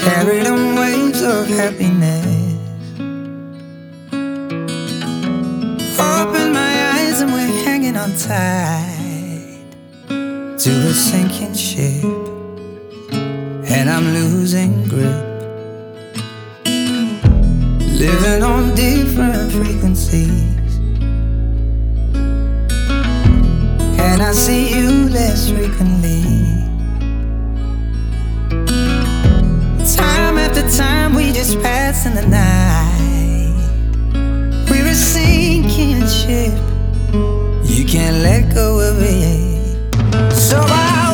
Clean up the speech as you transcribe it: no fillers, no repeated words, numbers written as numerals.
carried on waves of happiness. Open my eyes and we're hanging on tight to a sinking ship, and I'm losing grip. Living on different frequencies, and I see you less frequently.